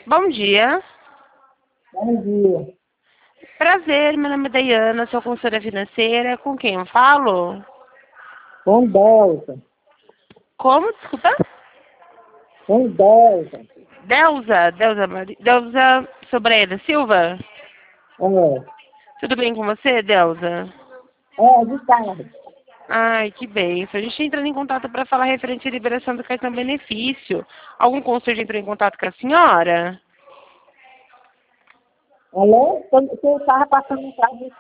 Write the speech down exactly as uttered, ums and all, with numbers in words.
Bom dia. Bom dia. Prazer, meu nome é Dayana, sou consultora financeira. Com quem eu falo? Com Delta. Como? Desculpa? Com Delta. Delza, Delza, Mari... Delza Sobreda Silva? É. Tudo bem com você, Delza? É, de tarde. Ai, que bem. A gente entrando em contato para falar referente à liberação do cartão benefício. Algum conselho entrou em contato com a senhora? Alô? Você estava passando um caso